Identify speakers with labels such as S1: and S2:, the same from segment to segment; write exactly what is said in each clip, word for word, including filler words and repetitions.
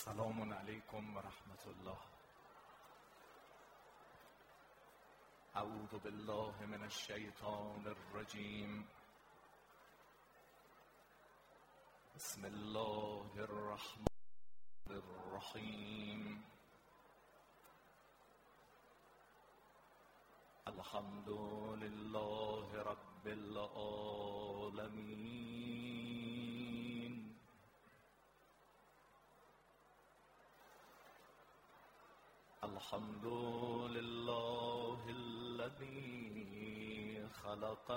S1: سلام علیکم و رحمت الله. اعوذ بالله من الشیطان الرجیم. بسم الله الرحمن الرحیم. الحمد لله رب العالمین. الحمد لله الذي خلق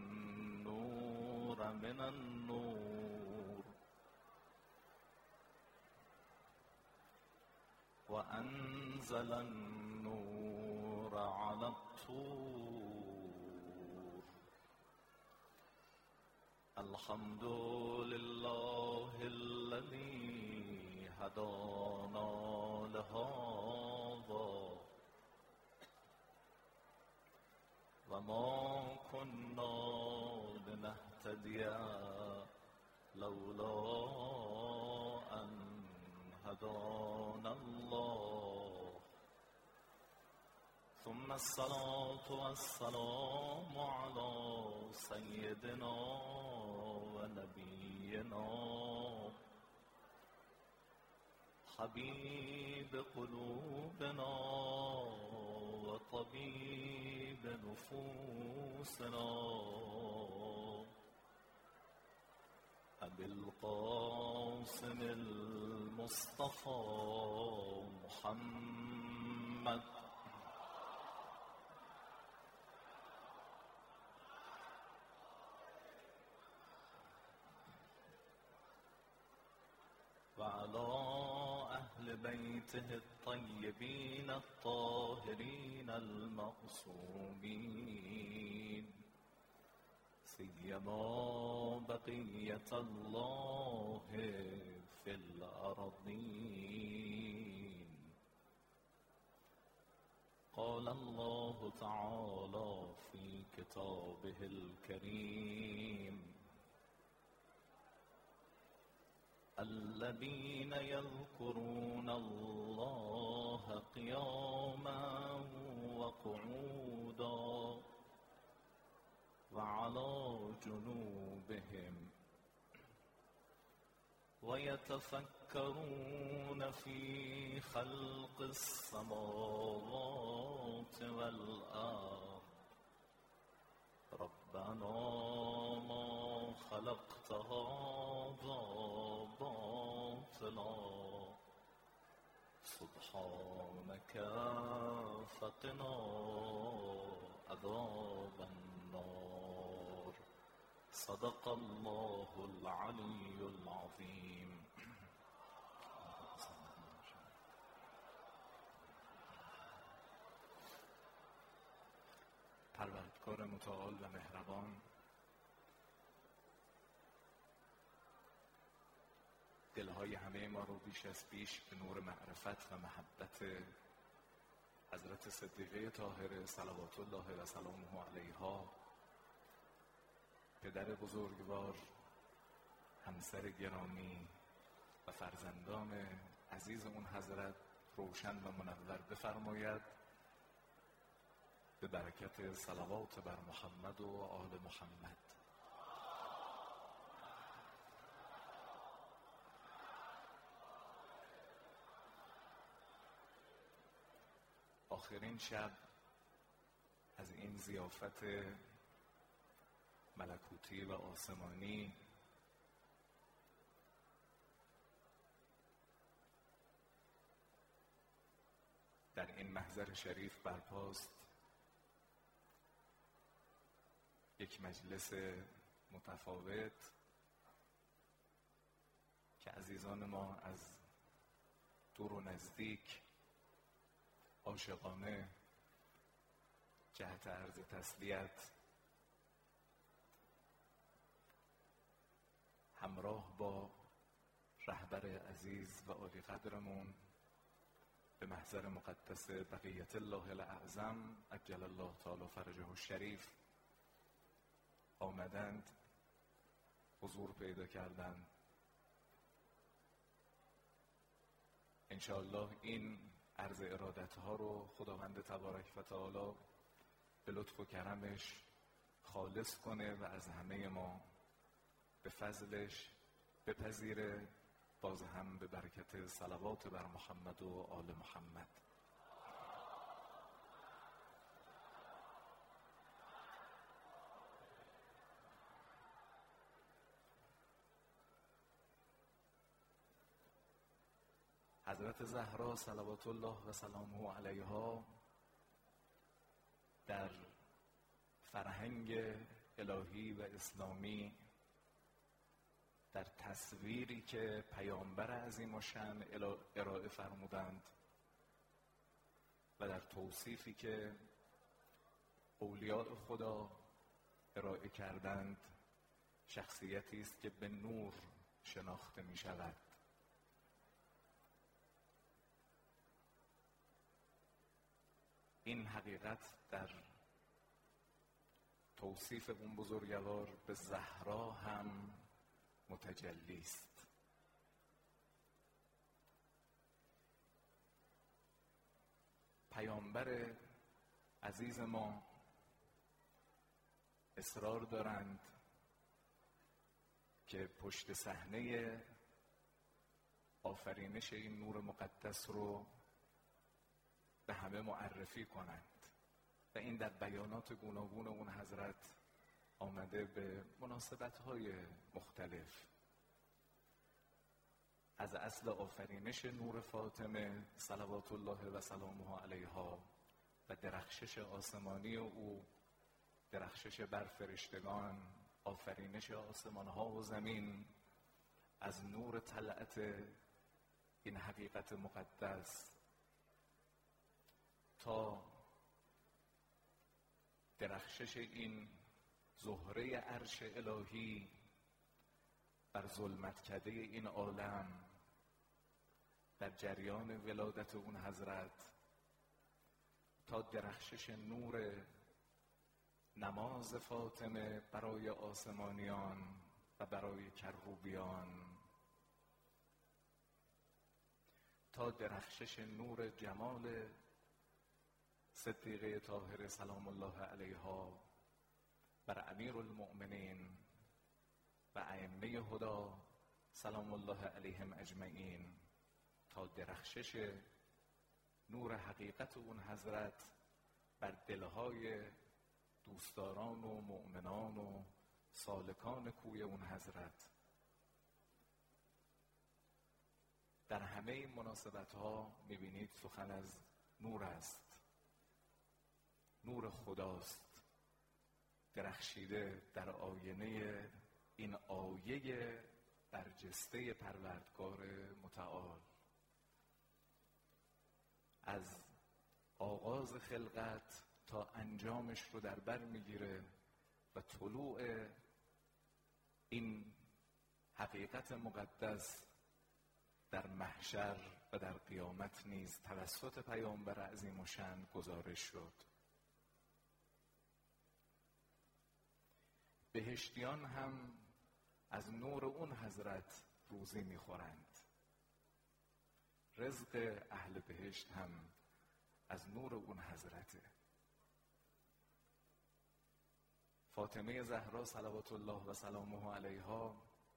S1: النور من النور وأنزل النور على الطور. الحمد لله الذي هدانا لهذا وما كنا لنهتدي لولا أن هدانا الله. ثم الصلاة والسلام على سيدنا ونبينا حبيب قلوبنا وطبيب نفوسنا أبي القاسم المصطفى محمد وعلى أهل بيته الطيبين الطاهرين المعصومين، سيما بقية الله في الأرضين. قال الله تعالى في كتابه الكريم: الذين يذكرون الله قياما وقعودا وعلى جنوبهم ويتفكرون في خلق السماوات والأرض ربنا ما خلقت هذا باطلا سبحانك فقنا عذاب النار. صدق الله العلي العظيم. پروردگار متعال و مهربان، دلهای همه ما رو بیش از بیش به نور معرفت و محبت حضرت صدیقه طاهره صلوات الله و سلامه علیها، پدر بزرگوار، همسر گرامی و فرزندان عزیز اون حضرت روشن و منور بفرماید. به برکت صلوات بر محمد و آل محمد. آخرین شب از این ضیافت ملکوتی و آسمانی در این محضر شریف برپاست. یک مجلس متفاوت که عزیزان ما از دور و نزدیک عاشقانه جهت عرض تسلیت همراه با رهبر عزیز و عالی قدرمون به محضر مقدس بقیت الله الاعظم عجل الله تعالی فرجه الشریف آمدند، حضور پیدا کردند انشاءالله این عرض ارادت ها رو خداوند تبارک و تعالی به لطف و کرمش خالص کنه و از همه ما به فضلش بپذیره. باز هم به برکت صلوات بر محمد و آل محمد. حضرت زهرا صلوات الله و سلامه علیها در فرهنگ الهی و اسلامی، در تصویری که پیامبر عظیم الشأن ارائه فرمودند و در توصیفی که اولیاء خدا ارائه کردند، شخصیتی است که به نور شناخته می شود. این حقیقت در توصیف اون بزرگوار به زهرا هم متجلی است. پیامبر عزیز ما اصرار دارند که پشت صحنه آفرینش این نور مقدس رو به همه معرفی کنند و این در بیانات گوناگون اون حضرت آمده به مناسبت‌های مختلف. از اصل آفرینش نور فاطمه صلوات الله و سلامه علیها و درخشش آسمانی او، درخشش بر فرشتگان، آفرینش آسمان‌ها و زمین از نور طلعت این حقیقت مقدس، تا درخشش این زهره عرش الهی بر ظلمتکده این عالم، در جریان ولادت اون حضرت، تا درخشش نور نماز فاطمه برای آسمانیان و برای کروبیان، تا درخشش نور جمال صدیقه طاهره سلام الله علیها بر امیر المؤمنین و ائمه هدی سلام الله علیهم اجمعین، تا درخشش نور حقیقت اون حضرت بر دلهای دوستداران و مؤمنان و سالکان کوی اون حضرت. در همه این مناسبت ها میبینید سخن از نور است، نور خداست درخشیده در آینه این آیه برجسته پروردگار متعال. از آغاز خلقت تا انجامش رو در بر میگیره و طلوع این حقیقت مقدس در محشر و در قیامت نیز توسط پیامبر عظیم الشأن گزارش شد. بهشتیان هم از نور اون حضرت روزی میخورند. رزق اهل بهشت هم از نور اون حضرته. فاطمه زهرا صلوات الله و سلامه علیها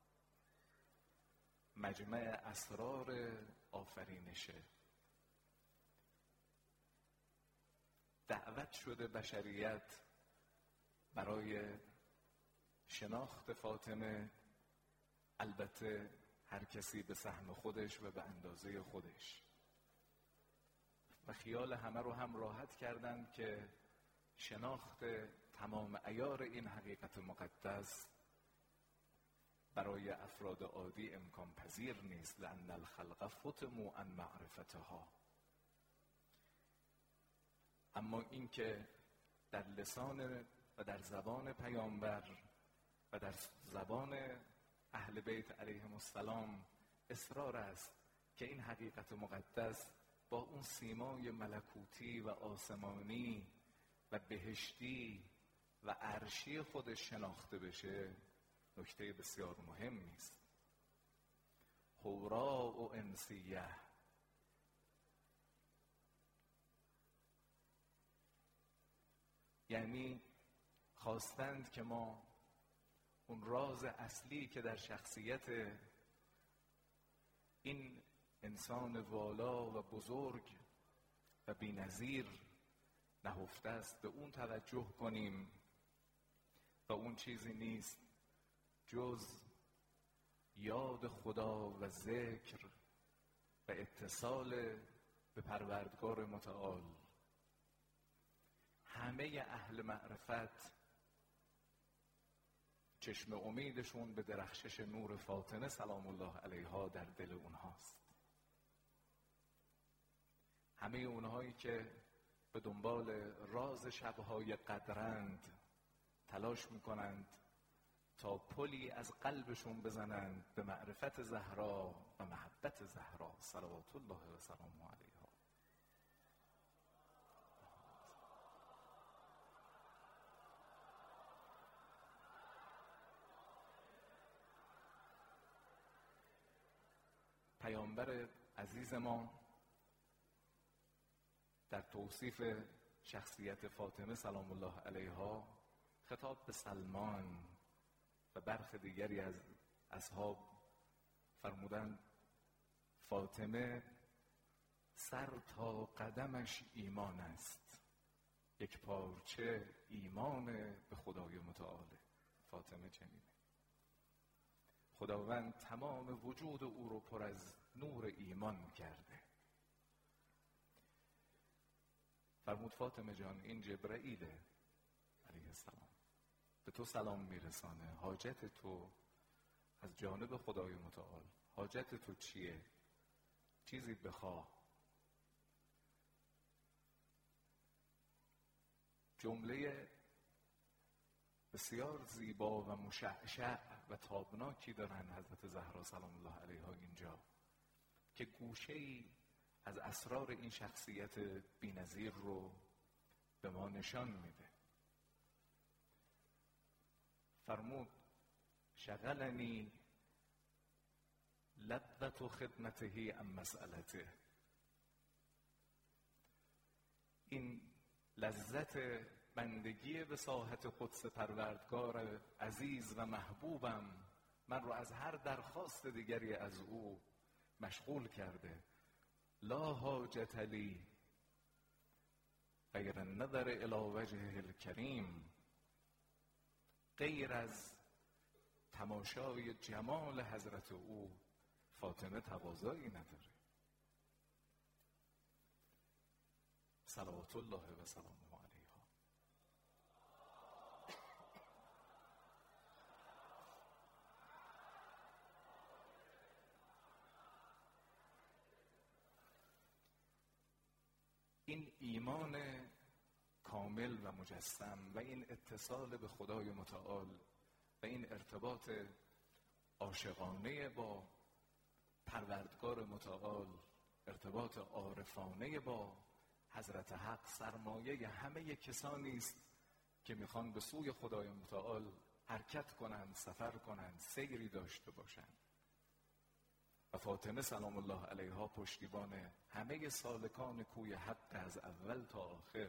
S1: مجمع اسرار آفرینشه. دعوت شده بشریت برای شناخت فاطمه، البته هر کسی به سهم خودش و به اندازه خودش، و خیال همه رو هم راحت کردند که شناخت تمام عیار این حقیقت مقدس برای افراد عادی امکان پذیر نیست. لأن الخلق فتموا عن معرفتها. اما این که در لسان و در زبان پیامبر و در زبان اهل بیت علیهم السلام اصرار است که این حقیقت مقدس با اون سیمای ملکوتی و آسمانی و بهشتی و عرشی خودش شناخته بشه، نکته بسیار مهمی است. حورا و انسیه، یعنی خواستند که ما اون راز اصلی که در شخصیت این انسان والا و بزرگ و بی‌نظیر نهفته است به اون توجه کنیم و اون چیزی نیست جز یاد خدا و ذکر و اتصال به پروردگار متعال. همه اهل معرفت چشم امیدشون به درخشش نور فاطمه سلام الله علیها در دل اونهاست. همه اونهایی که به دنبال راز شبهای قدرند تلاش میکنند تا پلی از قلبشون بزنند به معرفت زهرا و محبت زهرا صلوات الله و سلامه علیها. پیامبر عزیز ما در توصیف شخصیت فاطمه سلام الله علیها خطاب به سلمان و برخی دیگری از اصحاب فرمودند فاطمه سر تا قدمش ایمان است، یک پارچه ایمان به خدای متعال. فاطمه چنینه. خداوند تمام وجود او رو پر از نور ایمان کرده. فرمود فاطمه جان این جبرائیله علیه السلام به تو سلام میرسانه، حاجت تو از جانب خدای متعال، حاجت تو چیه؟ چیزی بخواه. جمله بسیار زیبا و مشعشع و تابناکی دارن حضرت زهرا سلام الله علیها اینجا که گوشه‌ای از اسرار این شخصیت بی‌نظیر رو به ما نشان میده. فرمود شغلنی لذت خدمته ام مسئلته. این لذت بندگی به ساحت قدس پروردگار عزیز و محبوبم من رو از هر درخواست دیگری از او مشغول کرده. لا حاجت لی غیر النظر الی وجهه الکریم. غیر از تماشای جمال حضرت او فاطمه تقاضایی نداره. صلوات الله و سلامه علیها. این ایمان کامل و مجسم و این اتصال به خدای متعال و این ارتباط عاشقانه با پروردگار متعال، ارتباط عارفانه با حضرت حق سرمایه همه کسانی است که میخوان به سوی خدای متعال حرکت کنند، سفر کنند، سیری داشته باشند. و فاطمه سلام الله علیها پشتیبان همه سالکان کوی حق از اول تا آخر.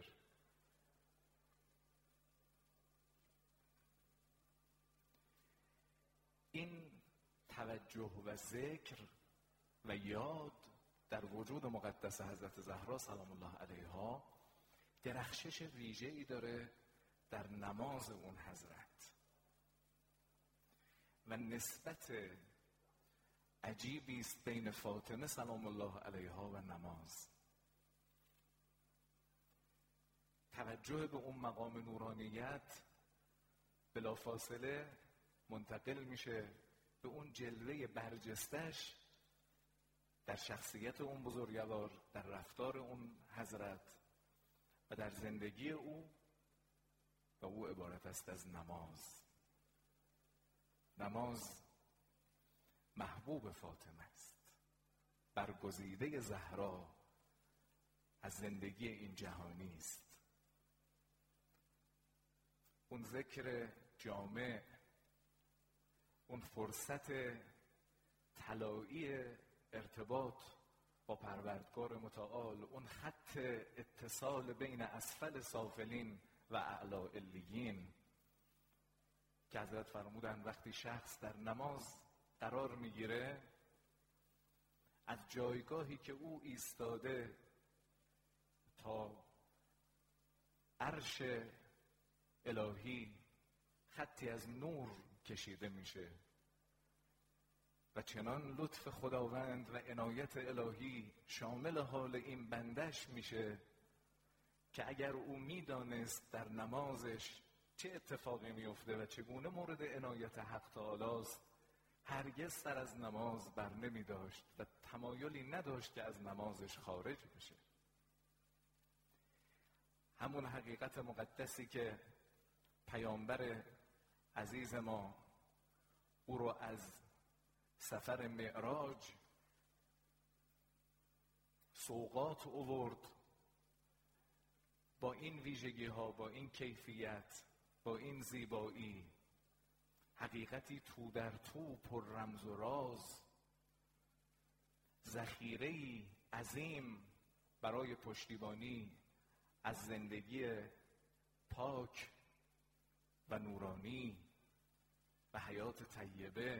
S1: این توجه و ذکر و یاد در وجود مقدس حضرت زهرا سلام الله علیها درخشش ویژه‌ای داره در نماز اون حضرت و نسبت عجیبی است بین فاطمه سلام الله علیها و نماز. توجه به اون مقام نورانیت بلافاصله منتقل میشه به اون جلوه برجستش در شخصیت اون بزرگوار، در رفتار اون حضرت و در زندگی او و او عبارت است از نماز. نماز محبوب فاطمه است، برگزیده زهرا از زندگی این جهانی است. اون ذکر جامع، اون فرصت طلایی ارتباط با پروردگار متعال، اون خط اتصال بین اسفل سافلین و اعلی علیین که حضرت فرمودن وقتی شخص در نماز قرار میگیره از جایگاهی که او ایستاده تا عرش الهی خطی از نور کشیده میشه و چنان لطف خداوند و عنایت الهی شامل حال این بندش میشه که اگر او میدانست در نمازش چه اتفاقی میفته و چگونه مورد عنایت حق تعالی است هرگز سر از نماز بر نمی داشت و تمایلی نداشت که از نمازش خارج بشه. همون حقیقت مقدسی که پیامبر عزیز ما او رو از سفر معراج سوغات آورد با این ویژگی ها، با این کیفیت، با این زیبایی، حقیقتی تو در تو پر رمز و راز، ذخیره‌ای عظیم برای پشتیبانی از زندگی پاک و نورانی و حیات طیبه.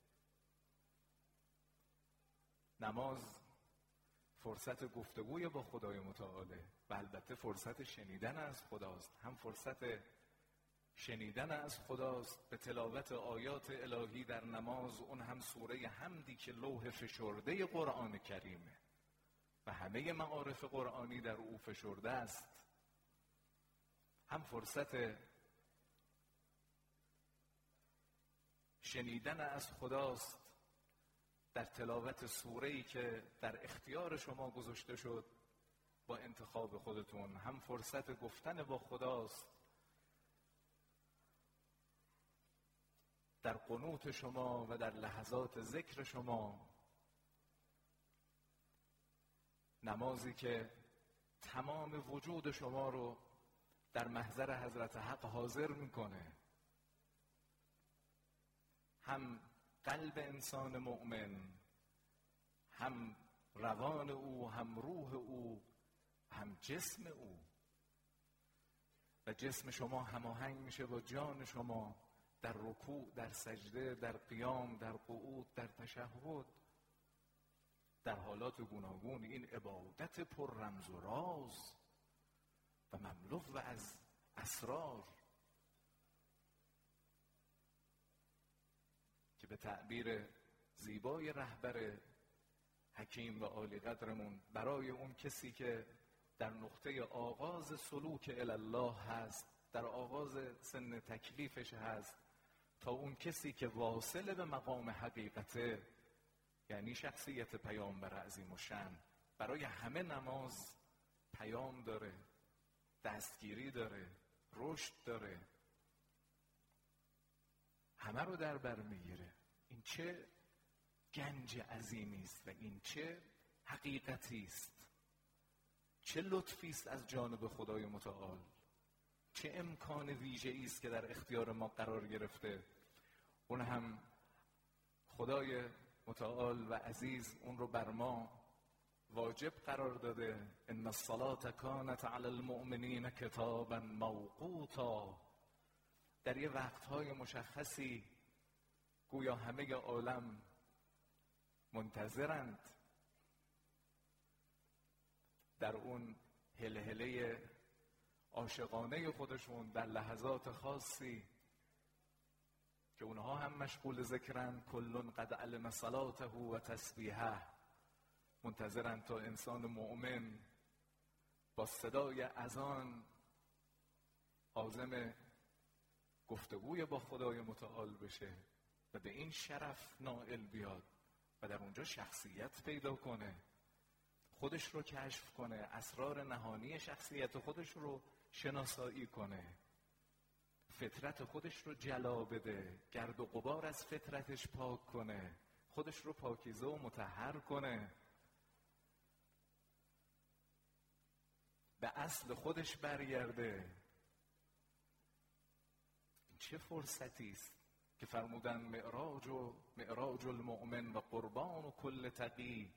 S1: نماز فرصت گفتگوی با خدای متعاله و البته فرصت شنیدن از خداست. هم فرصت شنیدن از خداست به تلاوت آیات الهی در نماز، اون هم سوره حمدی که لوح فشرده قرآن کریمه و همه معارف قرآنی در او فشرده است. هم فرصت شنیدن از خداست در تلاوت سوره‌ای که در اختیار شما گذاشته شد با انتخاب خودتون. هم فرصت گفتن با خداست در قنوت شما و در لحظات ذکر شما. نمازی که تمام وجود شما رو در محضر حضرت حق حاضر میکنه. هم قلب انسان مؤمن، هم روان او، هم روح او، هم جسم او و جسم شما هماهنگ میشه با جان شما در رکوع، در سجده، در قیام، در قعود، در تشهد، در حالات گوناگون. این عبادت پر رمز و راز و مملو و از اسرار که به تعبیر زیبای رهبر حکیم و عالی قدرمون برای اون کسی که در نقطه آغاز سلوک الله هست، در آغاز سن تکلیفش هست، تا اون کسی که واصل به مقام حقیقته، یعنی شخصیت پیامبر عظیم الشأن، برای همه نماز پیام داره، دستگیری داره، رشد داره، همه رو در بر میگیره. این چه گنج عظیمی است و این چه حقیقتی است، چه لطفی است از جانب خدای متعال، چه امکان ویژه‌ای است که در اختیار ما قرار گرفته. اون هم خدای متعال و عزیز اون رو بر ما واجب قرار داده. ان الصلاة کانت علی المؤمنین کتابا موقوتا. در یه وقتهای مشخصی گویا همه عالم منتظرند در اون هلهله عاشقانه خودشون در لحظات خاصی که اونها هم مشغول ذکرن، کلون قد علم صلاته و تسبیحه، منتظرن تا انسان مؤمن با صدای اذان عازم گفتگوی با خدای متعال بشه و به این شرف نائل بیاد و در اونجا شخصیت پیدا کنه، خودش رو کشف کنه، اسرار نهانی شخصیت خودش رو شناسایی کنه، فطرت خودش رو جلا بده، گرد و غبار از فطرتش پاک کنه، خودش رو پاکیزه و مطهر کنه، به اصل خودش برگرده. چه فرصتی است که فرمودن معراج و معراج المؤمن و قربان و کل تقی.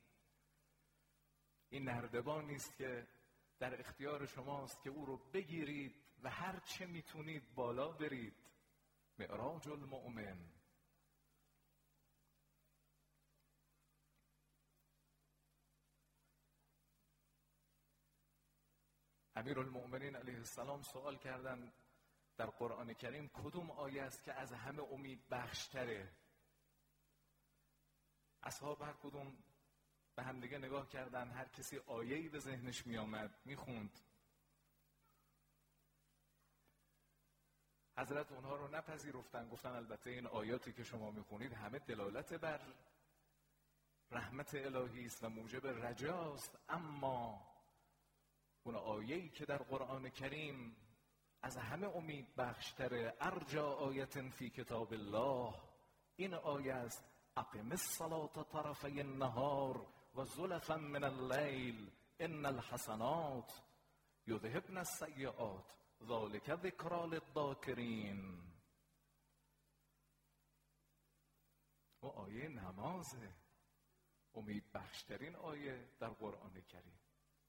S1: این نردبانی است که در اختیار شماست که او رو بگیرید و هر چه میتونید بالا برید. معراج المؤمن. امیرالمؤمنین علیه السلام سوال کردن در قرآن کریم کدوم آیه است که از همه امید بخشتره؟ اصحاب هر کدوم به هم دیگه نگاه کردن، هر کسی آیه‌ای به ذهنش می آمد می خوند. حضرت اونها رو نپذیرفتن، گفتن البته این آیاتی که شما می خونید همه دلالت بر رحمت الهی است و موجب رجاست، اما اون آیه‌ای که در قرآن کریم از همه امید بخشتره، ارجا آیت فی کتاب الله، این آیه است: اقم الصلاة طرفی النهار و زلفا من اللیل ان الحسنات یذهبن السیئات ذلک ذکری للذاکرین. و آیه نمازه، امید بخشترین آیه در قرآن کریم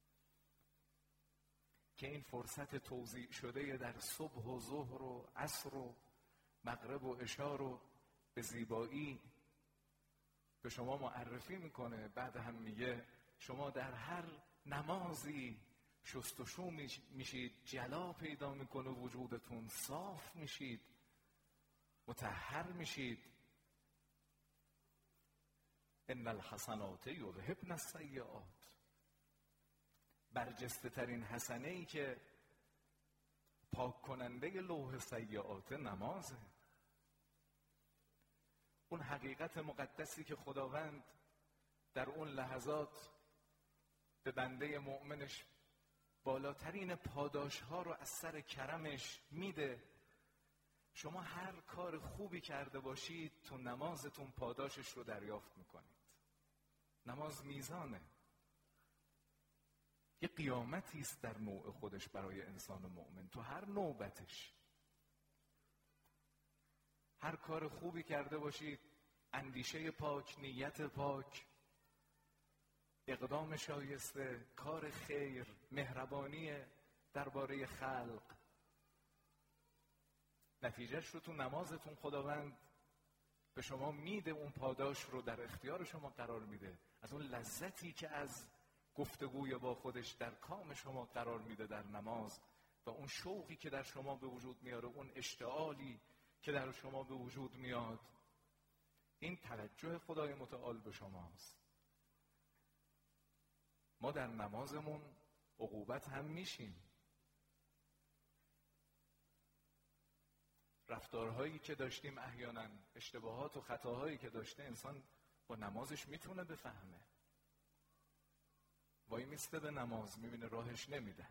S1: که این فرصت توزیع شده در صبح و ظهر و عصر و مغرب و عشا رو به زیبایی به شما معرفی میکنه. بعد هم میگه شما در هر نمازی شست و شو میشید، جلا پیدا میکنه وجودتون، صاف میشید، مطهر میشید. ان الحسنات یذهبن السیئات. برجسته ترین حسنه ای که پاک کننده لوح سیئات نمازه. اون حقیقت مقدسی که خداوند در اون لحظات به بنده مؤمنش بالاترین پاداش ها رو از سر کرمش میده. شما هر کار خوبی کرده باشید تو نمازتون پاداشش رو دریافت میکنید. نماز میزانه، یه قیامتی است در نوع خودش برای انسان مؤمن. تو هر نوبتش هر کار خوبی کرده باشید، اندیشه پاک، نیت پاک، اقدام شایسته، کار خیر، مهربانی درباره خلق، نتیجهش رو تو نمازتون خداوند به شما میده. اون پاداش رو در اختیار شما قرار میده. از اون لذتی که از گفتگوی با خودش در کام شما قرار میده در نماز و اون شوقی که در شما به وجود میاره، اون اشتعالی که در شما به وجود میاد، این توجه خدای متعال به شماست. ما در نمازمون عقوبت هم میشیم. رفتارهایی که داشتیم احیانا، اشتباهات و خطاهایی که داشته، انسان با نمازش میتونه بفهمه. وای میسته به نماز، میبینه راهش نمیده.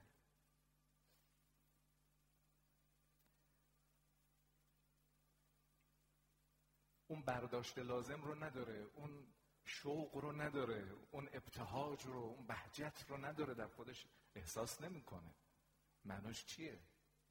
S1: اون برداشت لازم رو نداره، اون شوق رو نداره، اون ابتهاج رو، اون بهجت رو نداره، در خودش احساس نمیکنه. معناش چیه؟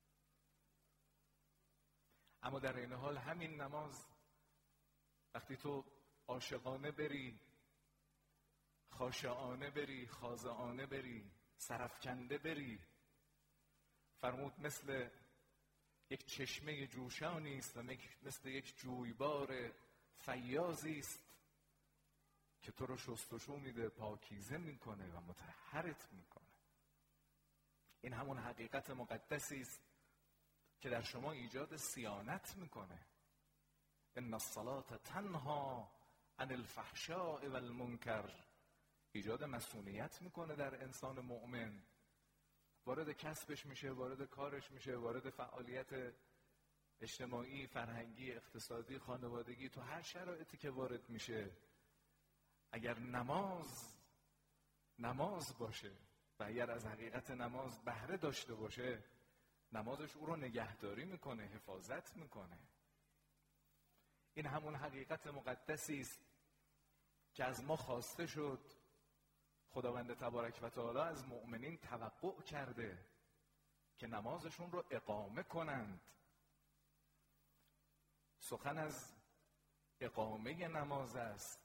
S1: اما در این حال همین نماز وقتی تو عاشقانه بری، خاشعانه بری، خاضعانه بری، سرفکنده بری، فرمود مثل یک چشمه جوشانی است و مثل یک جویبار فیاضی است که تو رو شستشو میده، پاکیزه میکنه و مطهرت میکنه. این همون حقیقت مقدسی است که در شما ایجاد صیانت میکنه. ان الصلاة تنهی عن الفحشاء والمنکر. ایجاد مسئولیت میکنه در انسان مؤمن. وارد کسبش میشه، وارد کارش میشه، وارد فعالیت اجتماعی، فرهنگی، اقتصادی، خانوادگی، تو هر شرایطی که وارد میشه، اگر نماز نماز باشه و اگر از حقیقت نماز بهره داشته باشه، نمازش او رو نگهداری میکنه، حفاظت میکنه. این همون حقیقت مقدسی است که از ما خواسته شد. خداوند تبارک و تعالی از مؤمنین توقع کرده که نمازشون رو اقامه کنند. سخن از اقامه نماز است.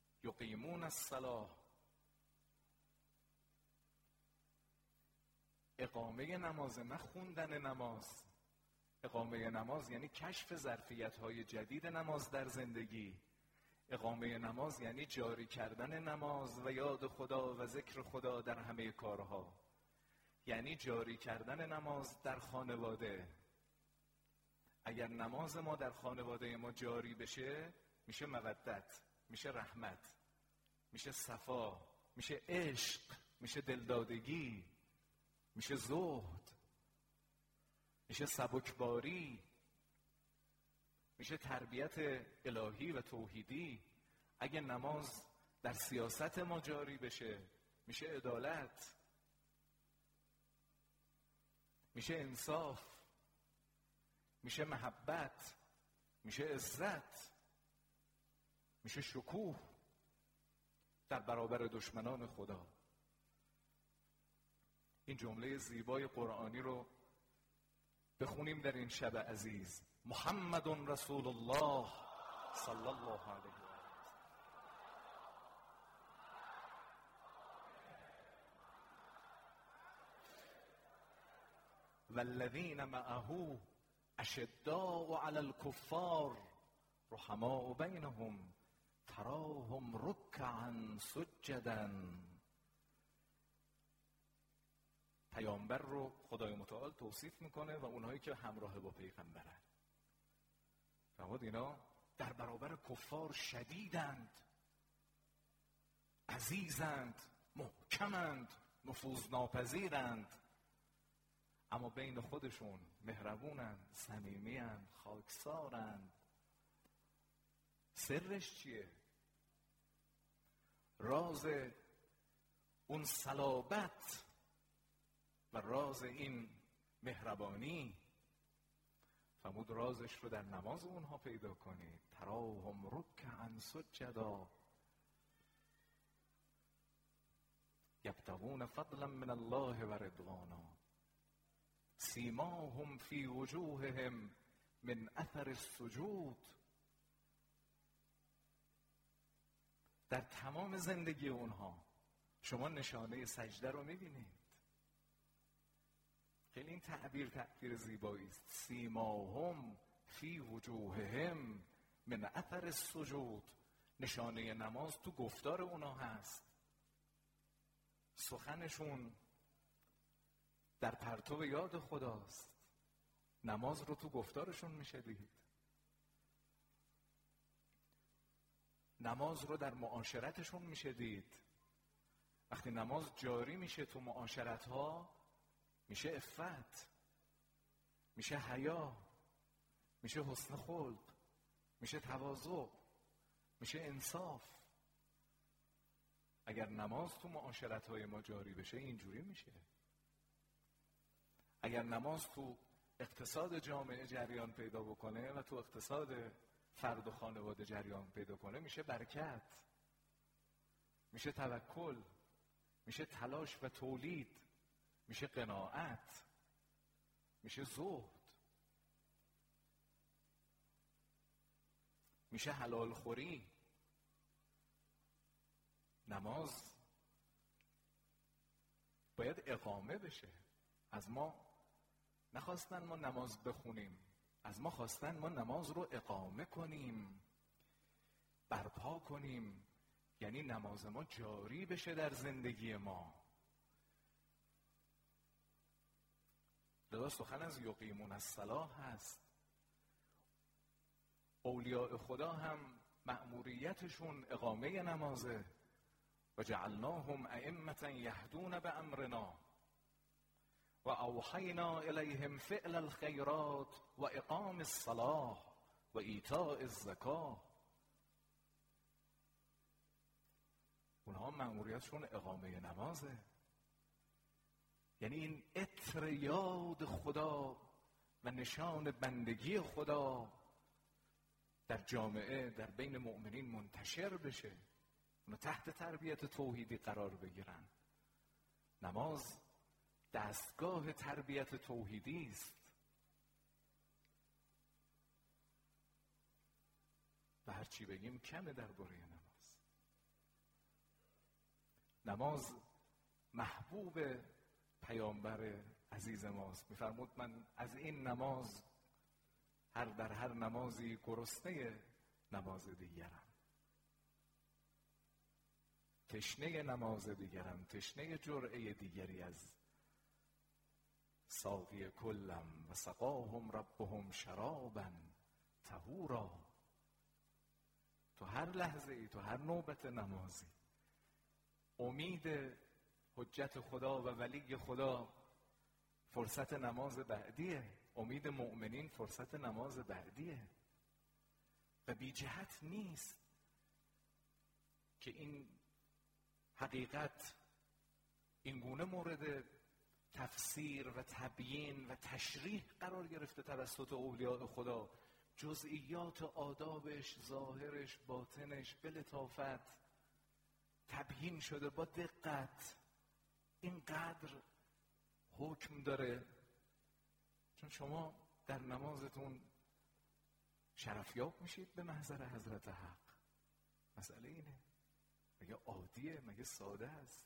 S1: یقیمون الصلاة. اقامه نماز، نه خوندن نماز. اقامه نماز یعنی کشف ظرفیت‌های جدید نماز در زندگی. اقامه نماز یعنی جاری کردن نماز و یاد خدا و ذکر خدا در همه کارها. یعنی جاری کردن نماز در خانواده. اگر نماز ما در خانواده ما جاری بشه، میشه مودت، میشه رحمت، میشه صفا، میشه عشق، میشه دلدادگی، میشه زهد، میشه سبکباری، میشه تربیت الهی و توحیدی. اگه نماز در سیاست ما جاری بشه، میشه عدالت، میشه انصاف، میشه محبت، میشه عزت، میشه شکوه در برابر دشمنان خدا. این جمله زیبای قرآنی رو بخونیم در این شب عزیز. محمد رسول الله صلی الله علیه و آله. والذین معه اشداء علی الکفار رحماء بینهم تراهم رکعا سجدا. پیامبر رو خدای متعال توصیف میکنه و اونهایی که همراه با پیغمبرن. فرمود اینا در برابر کفار شدیدند، عزیزند، محکمند، نفوذ ناپذیرند، اما بین خودشون مهربونند، صمیمیند، خاکسارند. سرش چیه؟ راز اون صلابت و راز این مهربانی، فرمود رازش رو در نماز اونها پیدا کنید. تراهم رکعا سجدا یبتغون فضلا من الله و رضوانا سیماهم فی وجوههم من اثر السجود. در تمام زندگی اونها شما نشانه سجده رو میبینید. خیلی این تعبیر تعبیر زیبایی است. سیماهم فی وجوههم من اثر السجود. نشانه نماز تو گفتار اونا هست. سخنشون در پرتو یاد خداست. نماز رو تو گفتارشون میشه دید. نماز رو در معاشرتشون میشه دید. وقتی نماز جاری میشه تو معاشرت ها، میشه عفت، میشه حیا، میشه حسن خلق، میشه تواضع، میشه انصاف. اگر نماز تو معاشرت های ما جاری بشه اینجوری میشه. اگر نماز تو اقتصاد جامعه جریان پیدا بکنه و تو اقتصاد فرد و خانواده جریان پیدا کنه، میشه برکت، میشه توکل، میشه تلاش و تولید، میشه قناعت، میشه زهد، میشه حلال خوری. نماز باید اقامه بشه. از ما نخواستن ما نماز بخونیم، از ما خواستن ما نماز رو اقامه کنیم، برپا کنیم. یعنی نماز ما جاری بشه در زندگی ما. لذا سخن از یقیمون الصلاة هست. اولیاء خدا هم مأموریتشون اقامه نمازه. و جعلناهم ائمة یهدون بامرنا و اوحینا الیهم فعل الخیرات و اقام الصلاة و ایتاء الزکاة. اونها مأموریتشون اقامه نمازه. یعنی این عطر یاد خدا و نشان بندگی خدا در جامعه در بین مؤمنین منتشر بشه، اونا تحت تربیت توحیدی قرار بگیرن. نماز دستگاه تربیت توحیدی است و هر چی بگیم کمه درباره نماز. نماز محبوب پیامبر عزیز ماست. میفرمود من از این نماز هر در هر نمازی گرسنه نماز دیگرم، تشنه نماز دیگرم، تشنه جرعه دیگری از ساقی کلم و سقاهم ربهم شرابا طهورا. تو هر لحظه ای، تو هر نوبت نمازی امید حجت خدا و ولی خدا فرصت نماز بعدیه، امید مؤمنین فرصت نماز بعدیه و بی جهت نیست که این حقیقت این گونه مورد تفسیر و تبیین و تشریح قرار گرفته توسط اولیاء خدا. جزئیات آدابش، ظاهرش، باطنش به لطافت تبیین شده با دقت. اینقدر حکم داره چون شما در نمازتون شرفیاب میشید به محضر حضرت حق. مسئله اینه. مگه عادیه؟ مگه ساده است؟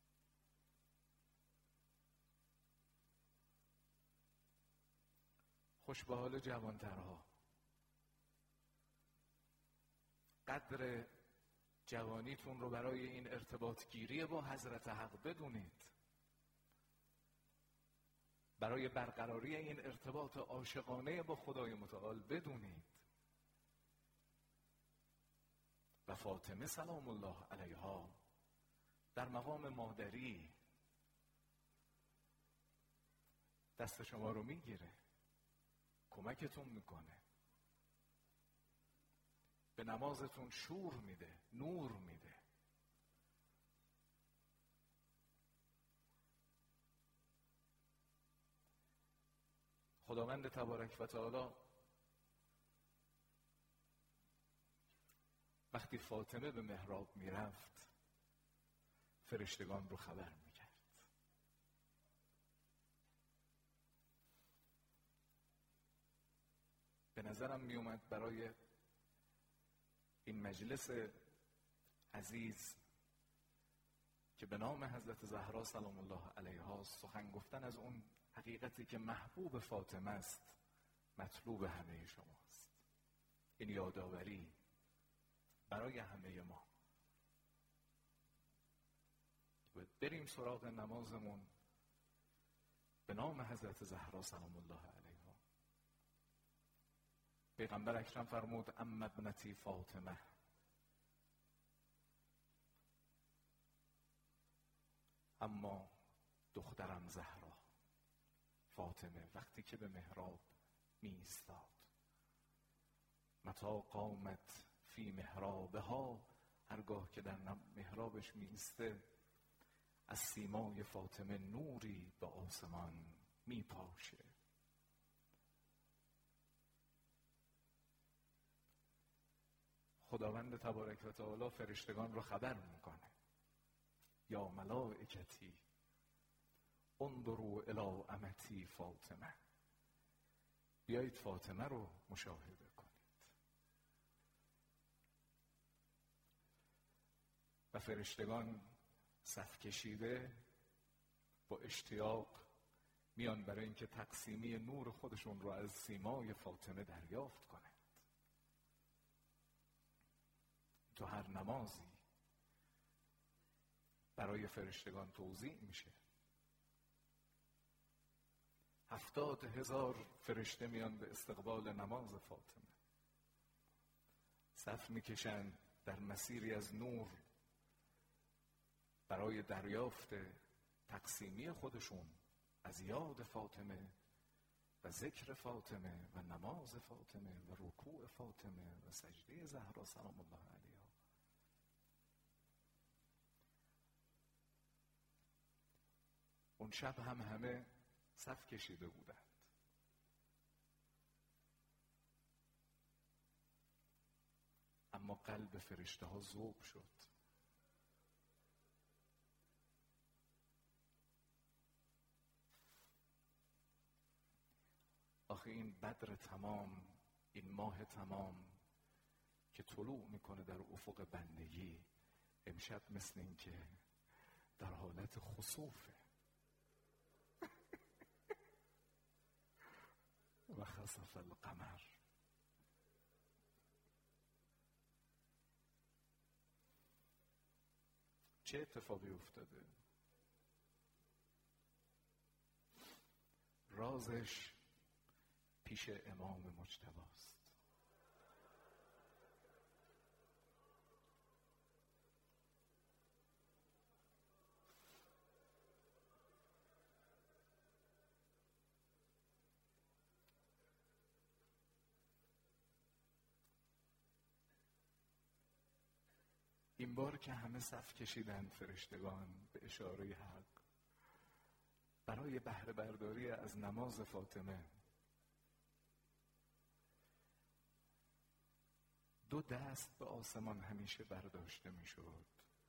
S1: خوش به حال جوانترها. قدر جوانیتون رو برای این ارتباط گیری با حضرت حق بدونید. برای برقراری این ارتباط عاشقانه با خدای متعال بدونید. و فاطمه سلام الله علیها در مقام مادری دست شما رو میگیره، کمکتون میکنه، به نمازتون شور میده، نور میده. خداوند تبارک و تعالی وقتی فاطمه به محراب میرفت فرشتگان رو خبر میکرد. به نظرم میومد برای این مجلس عزیز که به نام حضرت زهرا سلام الله علیها سخن گفتن از اون حقیقتی که محبوب فاطمه است مطلوب همه شماست. این یادآوری برای همه ما. بریم سراغ نمازمون به نام حضرت زهرا سلام الله علیها. پیغمبر اکرم فرمود اما ابنتی فاطمه، اما دخترم زهرا فاطمه وقتی که به محراب می ایستاد، متا قامت فی محرابها، هرگاه که در محرابش می ایسته از سیمای فاطمه نوری به آسمان می پاشه. خداوند تبارک و تعالی فرشتگان رو خبر میکنه یا ملائکتی انظروا الی امتی فاطمه، بیایید فاطمه رو مشاهده کنید. و فرشتگان صف کشیده با اشتیاق میان برای اینکه تقسیمی نور خودشون رو از سیمای فاطمه دریافت کنند. تو هر نمازی برای فرشتگان توزیع میشه. هفتاد هزار فرشته میان به استقبال نماز فاطمه، صف میکشن در مسیری از نور برای دریافت تقسیمی خودشون از یاد فاطمه و ذکر فاطمه و نماز فاطمه و رکوع فاطمه و سجده زهرا سلام الله علیها. اون شب هم همه صف کشیده بودند. اما قلب فرشته ها ذوب شد. آخه این بدر تمام، این ماه تمام که طلوع میکنه در افق بندگی، امشب مثل این که در حالت خسوفه. و خسف القمر. چه اتفاقی افتاده؟ رازش پیش امام مجتبی است. این بار که همه صف کشیدند فرشتگان به اشاره حق برای بهره برداری از نماز فاطمه، دو دست به آسمان همیشه برداشته می شد.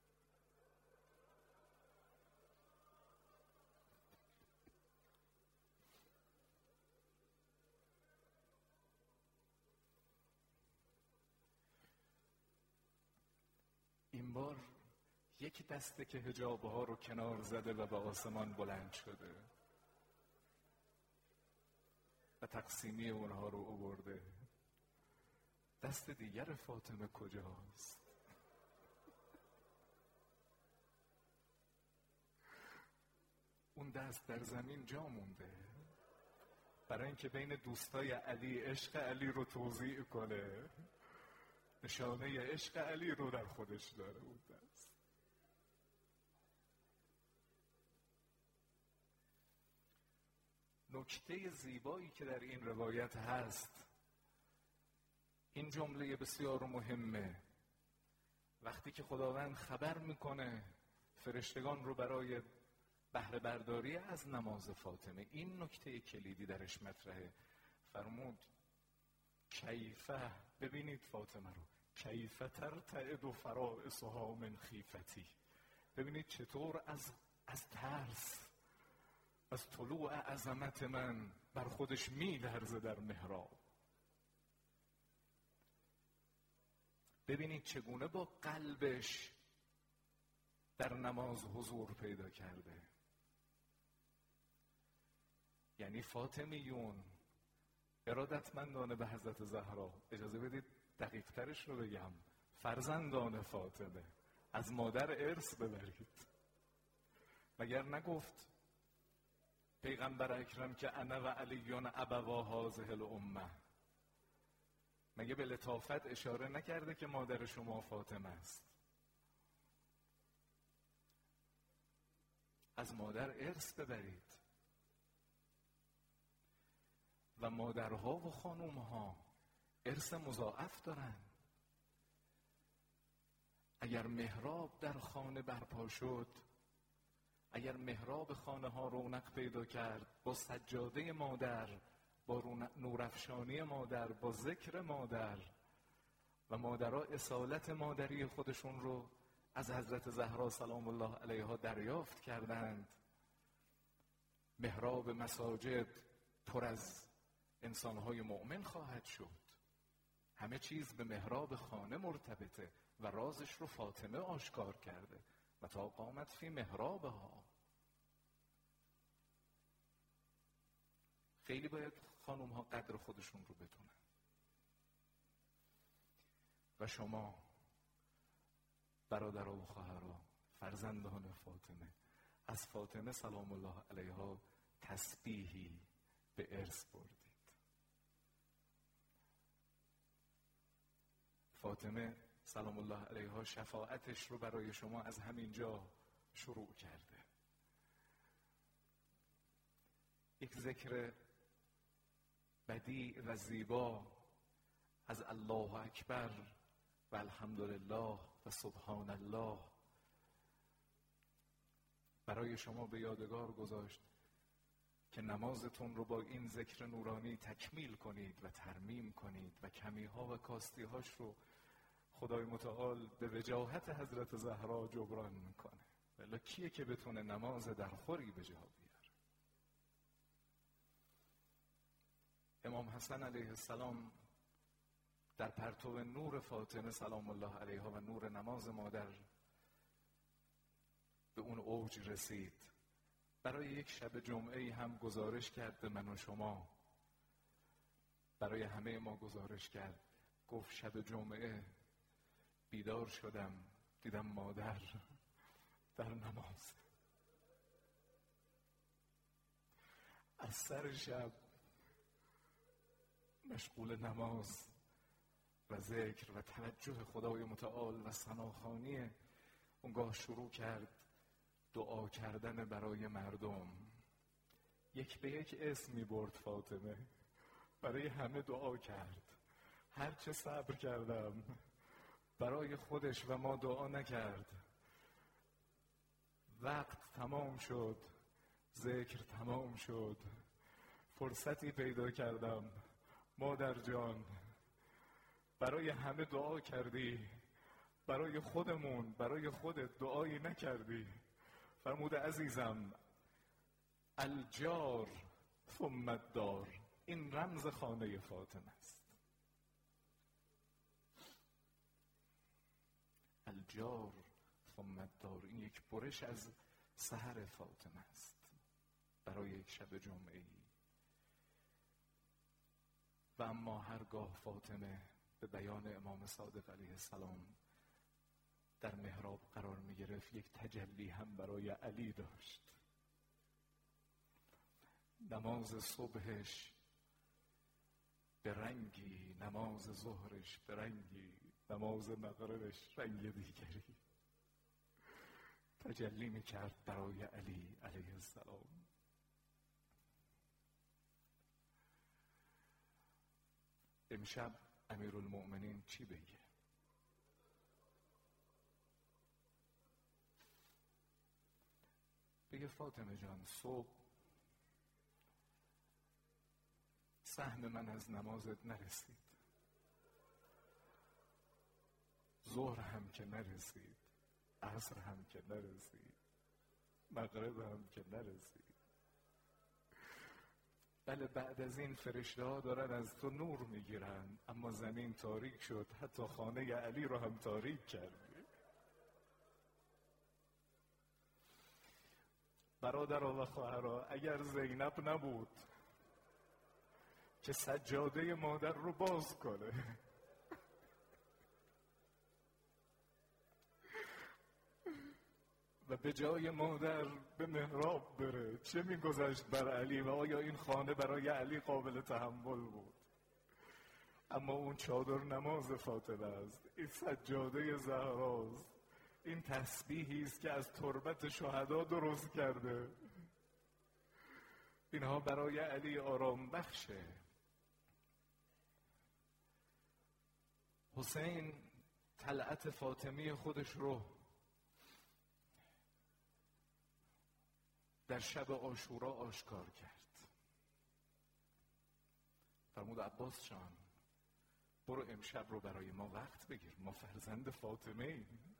S1: این بار یک دسته که حجابه ها رو کنار زده و به آسمان بلند شده و تقسیمی اونها رو آورده. دست دیگر فاطمه کجاست؟ اون دست در زمین جا مونده برای اینکه بین دوستای علی عشق علی رو توزیع کنه، نشانه عشق علی رو در خودش داره اون دست. نکته زیبایی که در این روایت هست، این جمله بسیار مهمه. وقتی که خداوند خبر میکنه فرشتگان رو برای بهره برداری از نماز فاطمه، این نکته کلیدی درش مطرحه. فرمود کیفه، ببینید فاطمه رو، کیفه ترتعد فرائصها من خیفتی، ببینید چطور از از ترس، از طلوع عظمت من بر خودش میلرزه در محراب. ببینید چگونه با قلبش در نماز حضور پیدا کرده. یعنی فاطمیون ارادتمندان به حضرت زهرا، اجازه بدید دقیق ترش رو بگم، فرزندان فاطمه، از مادر ارث ببرید. مگر نگفت پیغمبر اکرم که انا و علیون ابوا هذه الامه؟ مگه به لطافت اشاره نکرده که مادر شما فاطمه است؟ از مادر ارث ببرید. و مادرها و خانومها ارث مضاعف دارن. اگر محراب در خانه برپا شد، اگر محراب خانه ها رونق پیدا کرد با سجاده مادر، با نورافشانی مادر، با ذکر مادر، و مادرها اصالت مادری خودشون رو از حضرت زهرا سلام الله علیها دریافت کردند، محراب مساجد پر از انسانهای مؤمن خواهد شد. همه چیز به محراب خانه مرتبطه و رازش رو فاطمه آشکار کرده و تا قامت فی محرابها. خیلی باید خانوم ها قدر خودشون رو بدونن. و شما برادرها و خواهرها، فرزندان فاطمه، از فاطمه سلام الله علیها تسبیحی به ارث بردید. فاطمه سلام الله علیها شفاعتش رو برای شما از همینجا شروع کرده. یک ذکر بدیع و زیبا از الله اکبر و الحمدلله و سبحان الله برای شما به یادگار گذاشت که نمازتون رو با این ذکر نورانی تکمیل کنید و ترمیم کنید و کمیها و کاستیهاش رو خدای متعال به وجاهت حضرت زهرا جبران میکنه. ولی کیه که بتونه نماز درخوری به جا بیاره؟ امام حسن علیه السلام در پرتو نور فاطمه سلام الله علیها و نور نماز مادر به اون اوج رسید. برای یک شب جمعه هم گزارش کرد به من و شما برای همه ما گزارش کرد. گفت شب جمعه بیدار شدم دیدم مادر در نماز. از سر شب مشغول نماز و ذکر و توجه خدای متعال و ثناخوانی اونگاه شروع کرد دعا کردن برای مردم. یک به یک اسم می برد فاطمه، برای همه دعا کرد. هرچه صبر کردم برای خودش و ما دعا نکرد. وقت تمام شد، ذکر تمام شد، فرصتی پیدا کردم. مادر جان برای همه دعا کردی، برای خودمون برای خودت دعایی نکردی. فرمود عزیزم الجار ثم الدار، این رمز خانه فاطمه است. الجار ثم الدار، این یک برش از سحر فاطمه است برای یک شب جمعه‌ای. و اما هرگاه فاطمه به بیان امام صادق علیه السلام در محراب قرار می گرفت، یک تجلی هم برای علی داشت. نماز صبحش به رنگی، نماز ظهرش به رنگی، نماز مغربش رنگ دیگری تجلی می کرد برای علی علیه السلام. امشب امیرالمؤمنین چی بگه؟ بگه فاطمه جان صبح سهم من از نمازت نرسید، ظهر هم که نرسید، عصر هم که نرسید، مغرب هم که نرسید. بله بعد از این فرشته ها دارن از تو نور میگیرن، اما زمین تاریک شد، حتی خانه علی رو هم تاریک کردی. برادرها و خواهرها، اگر زینب نبود که سجاده مادر رو باز کنه، و به جای مادر به محراب بره، چه میگذشت بر علی و آیا این خانه برای علی قابل تحمل بود؟ اما اون چادر نماز فاطمه است، این سجاده زهراست، این تسبیحی است که از تربت شهدا درست کرده. اینها برای علی آرام بخشه. حسین طلعت فاطمی خودش رو در شب عاشورا آشکار کرد. فرمود عباس جان برو امشب رو برای ما وقت بگیر، ما فرزند فاطمه ایم.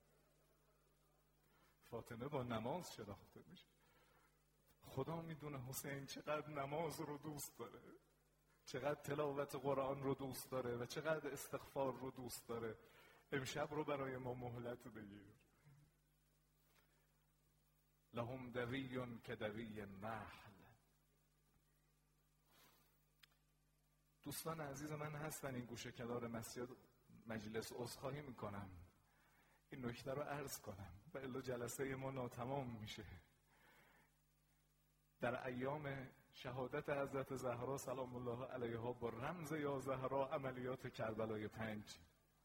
S1: فاطمه با نماز شناخته میشه. خدا میدونه حسین چقدر نماز رو دوست داره، چقدر تلاوت قرآن رو دوست داره و چقدر استغفار رو دوست داره. امشب رو برای ما مهلت بگیر. لهم دوی که دوی النحل. دوستان عزیز من هستن این گوشه کنار مسجد مجلس، عذرخواهی میکنم این نکته رو عرض کنم و الا جلسه ما ناتمام میشه. در ایام شهادت حضرت زهرا سلام الله علیها با رمز یا زهرا عملیات کربلای پنج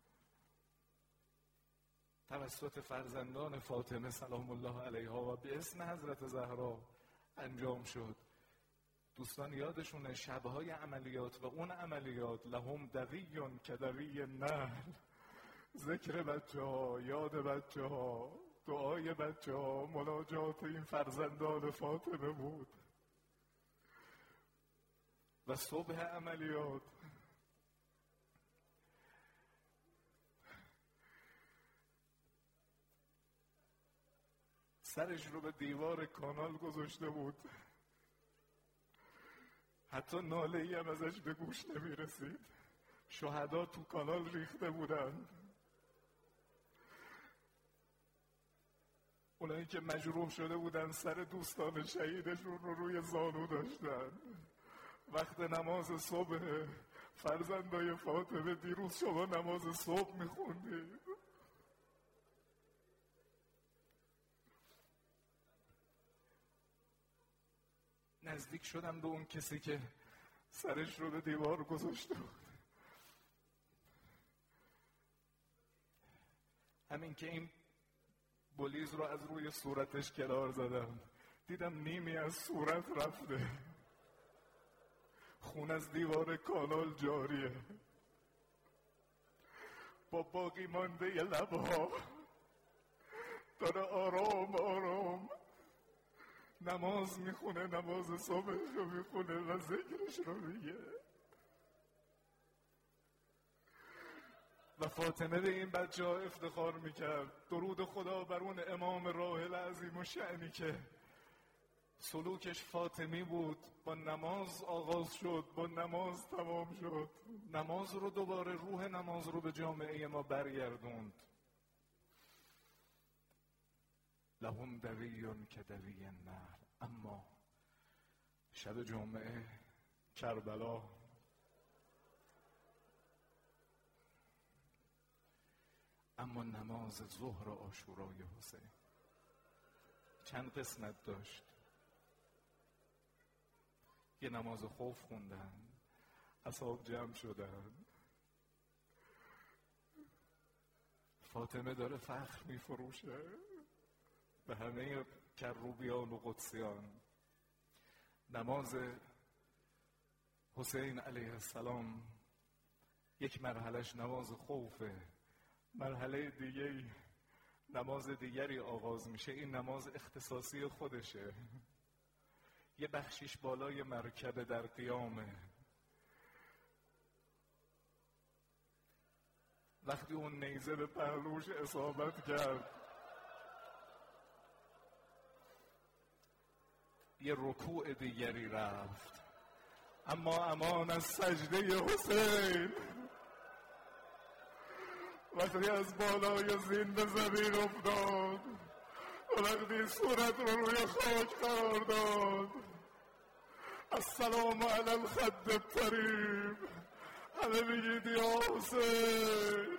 S1: توسط فرزندان فاطمه سلام الله علیها و به اسم حضرت زهرا انجام شد. دوستان یادشونه شبهای عملیات و اون عملیات لهم دوی که دوی النحل، ذکر بچه ها، یاد بچه ها، دعای بچه ها، مناجات این فرزندان فاطمه بود. و صبح عملیات سرش رو به دیوار کانال گذاشته بود، حتی ناله ای هم ازش به گوش نمی رسید. شهدا تو کانال ریخته بودن، اونایی که مجروح شده بودن سر دوستان شهیدشون رو روی زانو داشتن. وقت نماز صبح فرزندای فاطمه دیروز شما نماز صبح میخوندید، نزدیک شدم به اون کسی که سرش رو به دیوار گذاشته بود. همین که این بلیز رو از روی صورتش کنار زدم، دیدم نیمی از صورت رفته، خون از دیوار کانال جاریه، با باقی مانده ی لبها داره آرام آرام نماز میخونه، نماز صبحش رو میخونه و ذکرش رو میگه. و فاطمه به این بچه ها افتخار میکرد. درود خدا بر اون امام راحل عظیم و شأنی که سلوکش فاطمی بود، با نماز آغاز شد، با نماز تمام شد، نماز رو دوباره، روح نماز رو به جامعه ما برگردوند. لهم دوی که دوی النحل. اما شب جمعه کربلا، اما نماز ظهر عاشورای حسین چند قسمت داشت. یه نماز خوف خوندن، اصحاب جمع شدن، فاطمه داره فخر میفروشه به همه کروبیان و قدسیان. نماز حسین علیه السلام یک مرحلهش نماز خوفه، مرحله دیگه نماز دیگری آغاز میشه. این نماز اختصاصی خودشه، یه بخشیش بالای مرکب در قیامه. وقتی اون نیزه به پهلوش اصابت کرد، یه رکوع دیگری رفت. اما امان از سجده حسین، وقتی از بالای زین به زمین افتاد، وقتی صورت رو روی خاک قرار داد، السلام علی الخد الطریب، همه میگید یا حسین،